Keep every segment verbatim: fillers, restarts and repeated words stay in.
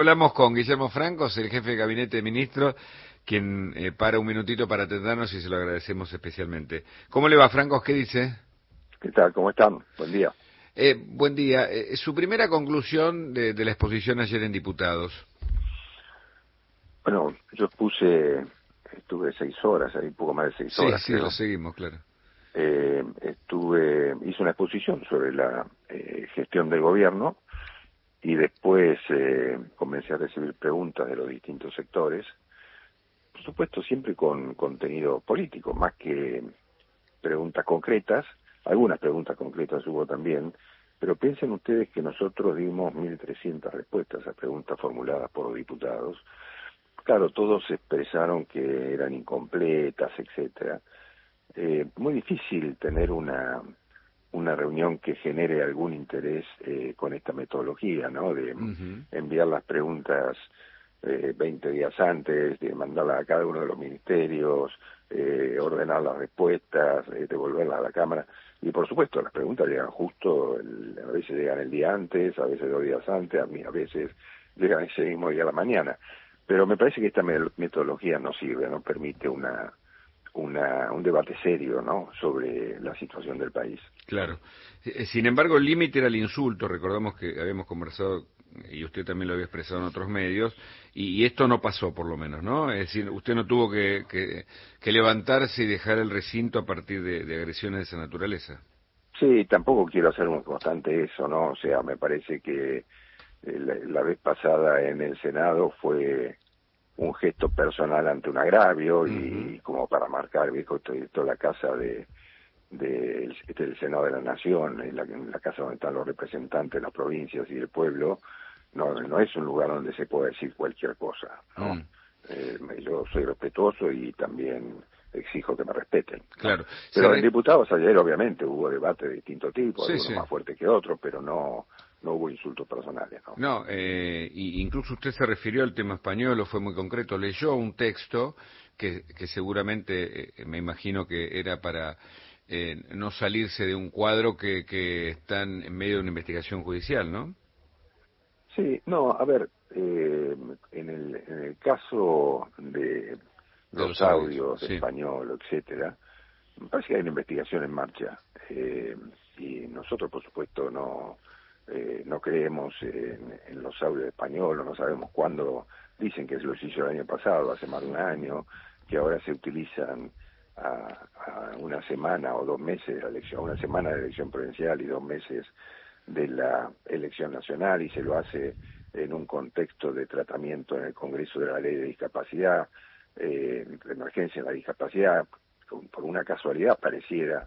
hablamos con Guillermo Francos, el jefe de gabinete de ministros, quien eh, para un minutito para atendernos y se lo agradecemos especialmente. ¿Cómo le va, Francos? ¿Qué dice? ¿Qué tal? ¿Cómo están? Buen día. Eh, buen día. Eh, su primera conclusión de, de la exposición ayer en Diputados. Bueno, yo puse, estuve seis horas, ahí un poco más de seis Sí, horas sí, creo. lo seguimos, claro. Eh, estuve, hice una exposición sobre la eh, gestión del gobierno y después eh, comencé a recibir preguntas de los distintos sectores, por supuesto siempre con contenido político, más que preguntas concretas. Algunas preguntas concretas hubo también, pero piensen ustedes que nosotros dimos mil trescientas respuestas a preguntas formuladas por los diputados. Claro, todos expresaron que eran incompletas, etcétera. Eh, muy difícil tener una una reunión que genere algún interés eh, con esta metodología, ¿no? De Uh-huh. enviar las preguntas eh, veinte días antes, de mandarlas a cada uno de los ministerios, eh, ordenar las respuestas, eh, devolverlas a la Cámara. Y por supuesto, las preguntas llegan justo, el, a veces llegan el día antes, a veces dos días antes, a mí a veces llegan ese mismo día a la mañana. Pero me parece que esta metodología no sirve, no permite una, una un debate serio, ¿no?, sobre la situación del país. Claro. Sin embargo, el límite era el insulto. Recordamos que habíamos conversado, y usted también lo había expresado en otros medios, y, y esto no pasó, por lo menos, ¿no? Es decir, usted no tuvo que, que, que levantarse y dejar el recinto a partir de, de agresiones de esa naturaleza. Sí, tampoco quiero hacer un constante eso, ¿no? O sea, me parece que la, la vez pasada en el Senado fue un gesto personal ante un agravio Uh-huh. y como para marcar, viejo, estoy esto la casa de, de el, este, del Senado de la Nación, en la, en la casa donde están los representantes de las provincias y del pueblo, no, no es un lugar donde se pueda decir cualquier cosa, ¿no? Mm. Eh, yo soy respetuoso y también exijo que me respeten, ¿no? Claro. Se Pero en re... diputados ayer obviamente hubo debate de distinto tipo, Sí, algunos sí. más fuertes que otros, pero no no hubo insultos personales, ¿no? No, eh, y incluso usted se refirió al tema español, o fue muy concreto, leyó un texto que, que seguramente, eh, me imagino que era para eh, no salirse de un cuadro que, que están en medio de una investigación judicial, ¿no? Sí, no, a ver, eh, en, el, en el caso de De los los audios, audios de sí. español, etcétera, me parece que hay una investigación en marcha eh, y nosotros, por supuesto, no eh, no creemos en, en los audios de español, no sabemos cuándo. Dicen que se los hizo el año pasado, hace más de un año, que ahora se utilizan a, a una semana o dos meses de la elección, una semana de elección provincial y dos meses de la elección nacional, y se lo hace en un contexto de tratamiento en el Congreso de la Ley de Discapacidad, eh, de emergencia en la discapacidad. Por una casualidad pareciera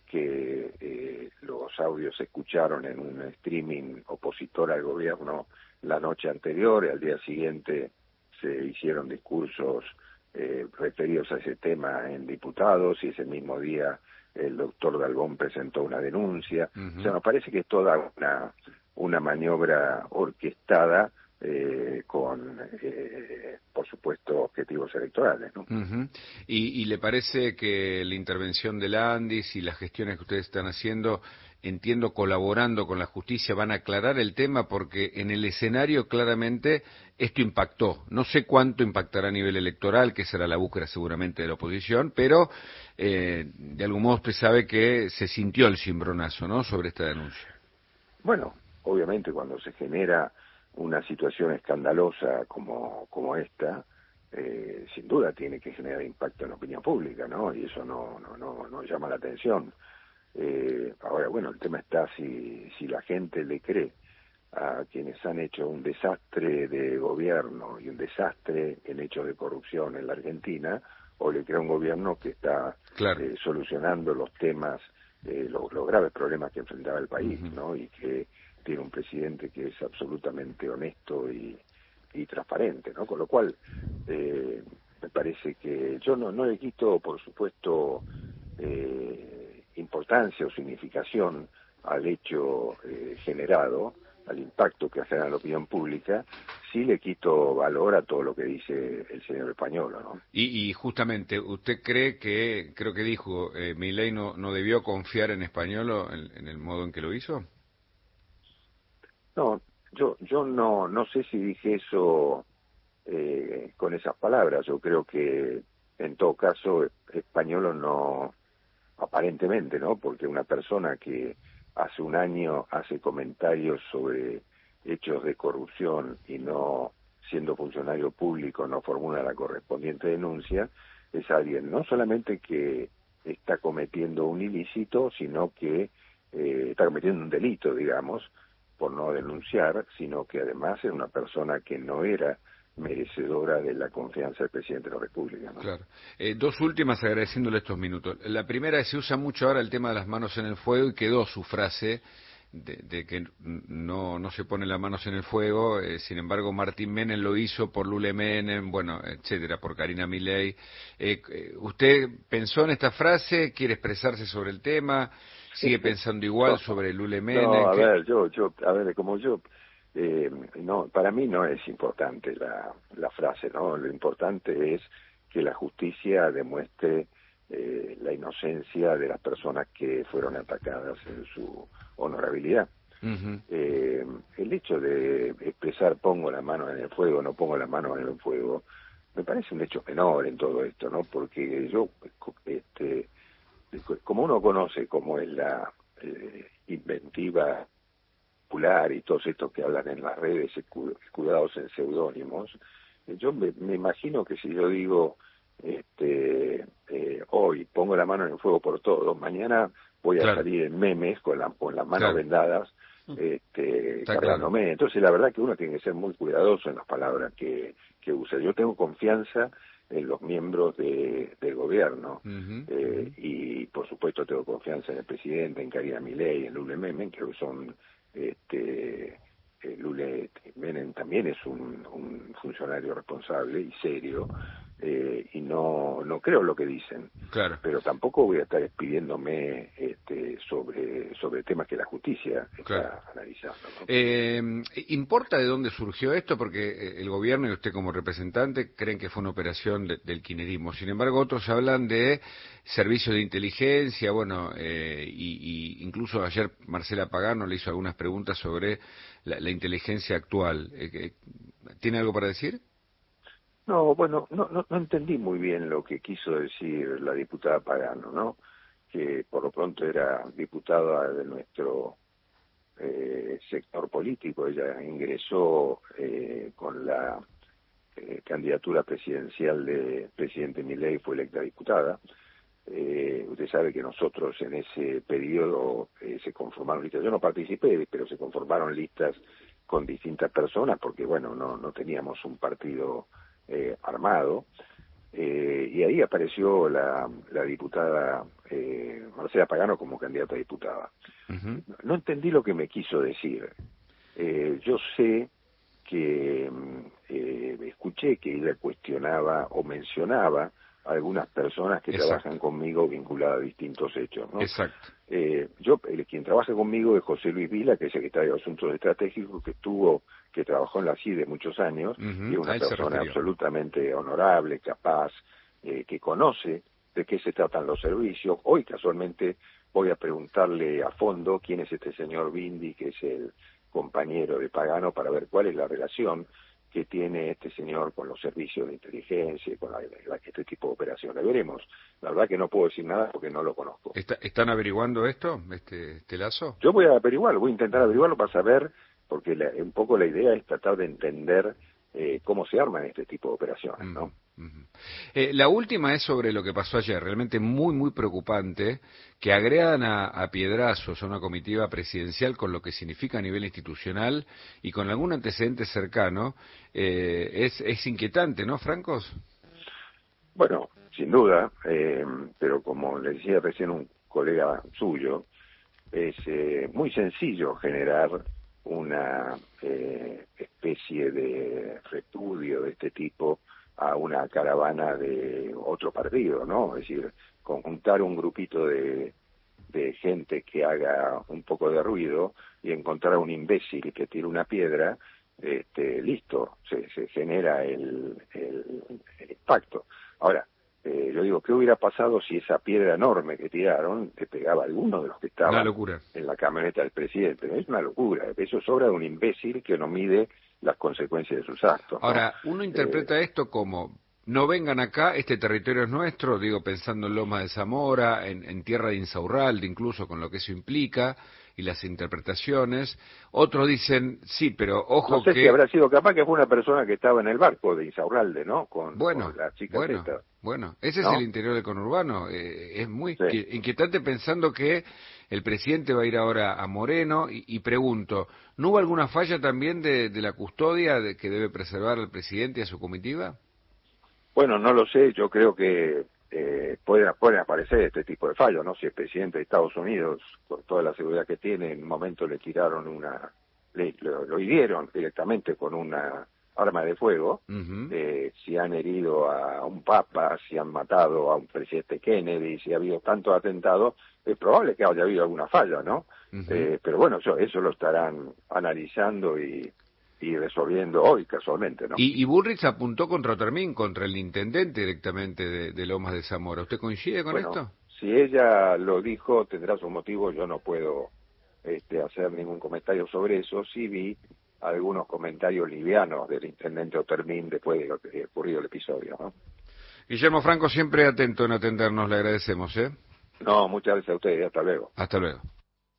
que eh, los audios se escucharon en un streaming opositor al gobierno la noche anterior, y al día siguiente se hicieron discursos eh, referidos a ese tema en diputados, y ese mismo día el doctor Dalbón presentó una denuncia. Uh-huh. O sea, nos parece que es toda una, una maniobra orquestada eh, con, eh, por supuesto, objetivos electorales, ¿no? Uh-huh. ¿Y, y le parece que la intervención del Andis y las gestiones que ustedes están haciendo, entiendo, colaborando con la justicia, van a aclarar el tema? Porque en el escenario claramente esto impactó. No sé cuánto impactará a nivel electoral, que será la búsqueda seguramente de la oposición, pero eh, de algún modo usted sabe que se sintió el cimbronazo, ¿no?, sobre esta denuncia. Bueno, obviamente cuando se genera una situación escandalosa como, como esta, eh, sin duda tiene que generar impacto en la opinión pública, ¿no? Y eso no, no, no, no llama la atención. Eh, ahora, bueno, el tema está si, si la gente le cree a quienes han hecho un desastre de gobierno y un desastre en hechos de corrupción en la Argentina, o le cree a un gobierno que está Claro. eh, solucionando los temas, eh, los, los graves problemas que enfrentaba el país, Uh-huh. ¿no? Y que tiene un presidente que es absolutamente honesto y, y transparente, ¿no? Con lo cual, eh, me parece que yo no, no le quito, por supuesto, eh, importancia o significación al hecho eh, generado, al impacto que hace en la opinión pública. Sí le quito valor a todo lo que dice el señor Españolo, ¿no? Y, y justamente, ¿usted cree que, creo que dijo, eh, Milei no, no debió confiar en Españolo en, en el modo en que lo hizo? No, yo yo no no sé si dije eso eh, con esas palabras. Yo creo que en todo caso Españolo no, aparentemente, ¿no? Porque una persona que hace un año hace comentarios sobre hechos de corrupción y no, siendo funcionario público, no formula la correspondiente denuncia, es alguien no solamente que está cometiendo un ilícito, sino que eh, está cometiendo un delito, digamos, por no denunciar, sino que además es una persona que no era merecedora de la confianza del presidente de la República, ¿no? Claro. Eh, dos últimas agradeciéndole estos minutos. La primera es, se usa mucho ahora el tema de las manos en el fuego y quedó su frase de, de que no no se pone las manos en el fuego. Eh, sin embargo, Martín Menem lo hizo por Lule Menem, bueno, etcétera, por Karina Milei. Eh, eh, ¿Usted pensó en esta frase? ¿Quiere expresarse sobre el tema? ¿Sigue pensando igual sobre Lule No, Menem? a ¿Qué? ver, yo, yo, a ver, como yo, eh, no, para mí no es importante la, la frase, ¿no? Lo importante es que la justicia demuestre eh, la inocencia de las personas que fueron atacadas en su honorabilidad. Uh-huh. Eh, el hecho de expresar pongo la mano en el fuego, no pongo la mano en el fuego, me parece un hecho menor en todo esto, ¿no? Porque yo, este, como uno conoce cómo es la eh, inventiva popular y todos estos que hablan en las redes escudados en seudónimos, yo me, me imagino que si yo digo este eh, hoy pongo la mano en el fuego por todo, mañana voy a Claro, salir en memes con, la, con las manos claro, vendadas este, está claro. cargándome. Entonces la verdad que uno tiene que ser muy cuidadoso en las palabras que, que usa. Yo tengo confianza en los miembros de, del gobierno Uh-huh, eh, uh-huh. y por supuesto tengo confianza en el presidente, en Karina Milei, en Lule Menem, que son este eh, Lule Menem también es un, un funcionario responsable y serio, eh, y no no creo lo que dicen, Claro. pero tampoco voy a estar expidiéndome este, sobre sobre temas que la justicia Claro. está analizando, ¿no? Eh, ¿Importa de dónde surgió esto? Porque eh, el gobierno y usted como representante creen que fue una operación de, del kirchnerismo. Sin embargo, otros hablan de servicios de inteligencia, bueno, eh, y, y incluso ayer Marcela Pagano le hizo algunas preguntas sobre la, la inteligencia actual. Eh, ¿Tiene algo para decir? No, bueno, no, no, no entendí muy bien lo que quiso decir la diputada Pagano, ¿no? Que por lo pronto era diputada de nuestro eh, sector político. Ella ingresó eh, con la eh, candidatura presidencial de presidente Milei, fue electa diputada. Eh, usted sabe que nosotros en ese periodo eh, se conformaron listas, yo no participé, pero se conformaron listas con distintas personas porque, bueno, no, no teníamos un partido eh, armado, eh, y ahí apareció la, la diputada eh, Marcela Pagano como candidata a diputada. Uh-huh. No entendí lo que me quiso decir. Eh, yo sé que eh, escuché que ella cuestionaba o mencionaba a algunas personas que Exacto. trabajan conmigo vinculadas a distintos hechos, ¿no? Exacto. Eh, yo, el, quien trabaja conmigo es José Luis Vila, que es secretario de Asuntos Estratégicos, que estuvo, que trabajó en la C I D E muchos años, Uh-huh. y es A una él se persona refirió. absolutamente honorable, capaz, eh, que conoce de qué se tratan los servicios. Hoy casualmente voy a preguntarle a fondo quién es este señor Bindi, que es el compañero de Pagano, para ver cuál es la relación que tiene este señor con los servicios de inteligencia, con la, la, este tipo de operaciones. Veremos. La verdad que no puedo decir nada porque no lo conozco. ¿Está, ¿Están averiguando esto, este, este lazo? Yo voy a averiguarlo, voy a intentar Uh-huh. averiguarlo para saber, porque la, un poco la idea es tratar de entender eh, cómo se arman este tipo de operaciones, Uh-huh. ¿no? Uh-huh. Eh, la última es sobre lo que pasó ayer, realmente muy, muy preocupante, que agregan a, a piedrazos a una comitiva presidencial con lo que significa a nivel institucional y con algún antecedente cercano. Eh, es, es inquietante, ¿no, Francos? Bueno, sin duda, eh, pero como le decía recién un colega suyo, es eh, muy sencillo generar una eh, especie de repudio de este tipo a una caravana de otro partido, ¿no? Es decir, conjuntar un grupito de, de gente que haga un poco de ruido y encontrar a un imbécil que tire una piedra, este, listo, se, se genera el, el, el impacto. Ahora, eh, yo digo que qué hubiera pasado si esa piedra enorme que tiraron te pegaba a alguno de los que estaban Una locura. en la camioneta del presidente. Es una locura, eso es obra de un imbécil que no mide las consecuencias de sus actos, ¿no? Ahora, uno interpreta Eh, esto como, no vengan acá, este territorio es nuestro, digo, pensando en Loma de Zamora, en, en tierra de Insaurralde, incluso con lo que eso implica, y las interpretaciones. Otros dicen, sí, pero no ojo sé si que, habrá sido capaz que fue una persona que estaba en el barco de Insaurralde, ¿no? Con, bueno, con las chicas bueno, estas, bueno, ese es el ¿no? interior del conurbano. Eh, es muy Sí. inqui- inquietante pensando que el presidente va a ir ahora a Moreno, y, y pregunto, ¿no hubo alguna falla también de, de la custodia de que debe preservar al presidente y a su comitiva? Bueno, no lo sé, yo creo que eh, pueden, pueden aparecer este tipo de fallos, ¿no? Si el presidente de Estados Unidos, con toda la seguridad que tiene, en un momento le tiraron una, le, lo, lo hirieron directamente con una arma de fuego, Ujú. eh, si han herido a un papa, si han matado a un presidente Kennedy, si ha habido tantos atentados, es probable que haya habido alguna falla, ¿no? Ujú. Eh, pero bueno, eso, eso lo estarán analizando y, y resolviendo hoy, casualmente, ¿no? Y, y Bullrich apuntó contra Otermín, contra el intendente directamente de, de Lomas de Zamora. ¿Usted coincide con Bueno, esto? si ella lo dijo, tendrá su motivo, yo no puedo este, hacer ningún comentario sobre eso. Sí vi algunos comentarios livianos del intendente Otermín después de lo que había ocurrido el episodio, ¿no? Guillermo Franco, siempre atento en atendernos, le agradecemos, ¿eh? No, muchas gracias a ustedes, hasta luego. Hasta luego.